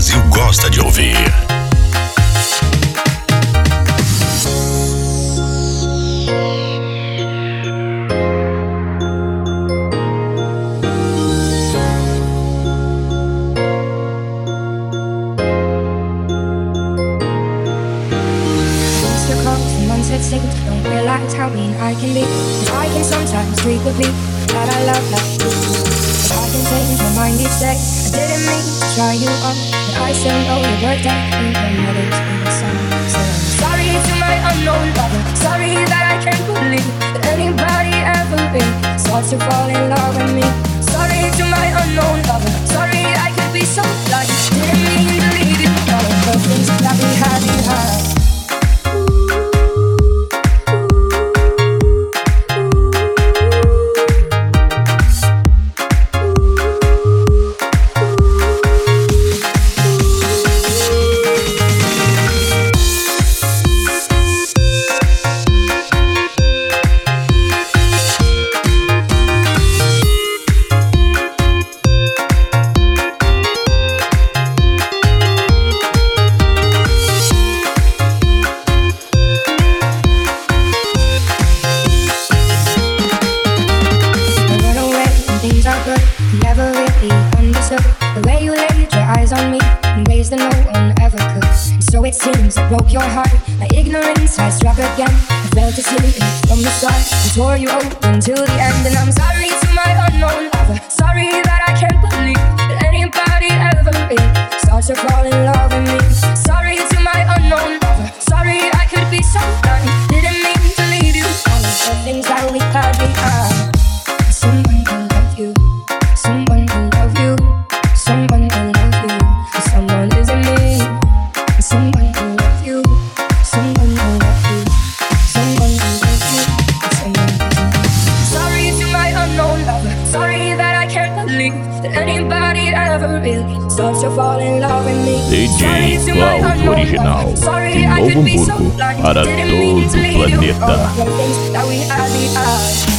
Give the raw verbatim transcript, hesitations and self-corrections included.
Brasil gosta de ouvir. Don't realize how mean I can be, 'cause I can sometimes treat the people that I love like you. But I can change my mind each day. I didn't mean to try you on, but I still know your birthday ain't another's in the sun. So I'm sorry to my unknown lover. Sorry that I can't believe that anybody ever really starts to fall in love with me. Sorry to my unknown lover. Sorry I could be so blind. Didn't mean to leave you all of the things that we had behind. Never really understood the way you laid your eyes on me in ways that no one ever could. And so it seems I broke your heart. My ignorance has struck again. I felt it slip from the start and tore you open till the end. And I'm sorry to my unknown lover. Sorry that I can't believe that anybody ever really starts to fall in love with me. Sorry to my unknown lover. Sorry I could be so blind. Didn't mean to leave you all of the things that we had behind. Someone who loved you. Someone who love you, someone who love you, someone isn't me. Someone who love you, someone who love you, someone who love you, someone isn't me. Sorry to my unknown lover. Sorry that I can't believe that anybody ever really starts to fall in love with me. D J Cláudio Original, de Novo Hamburgo, para todo o planeta.